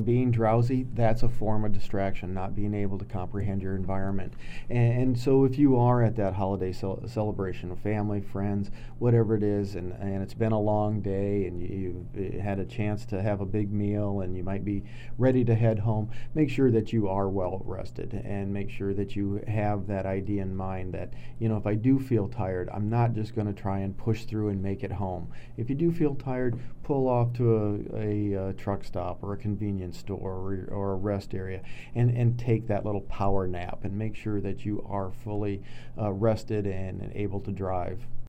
being drowsy, that's a form of distraction, not being able to comprehend your environment. And so if you are at that holiday celebration with family, friends, whatever it is, and it's been a long day and you've had a chance to have a big meal and you might be ready to head home, make sure that you are well rested and make sure that you have that idea in mind that, if I do feel tired, I'm not just going to try and push through and make it home. If you do feel tired, pull off to a truck stop or a convenience store or a rest area and take that little power nap and make sure that you are fully rested and able to drive.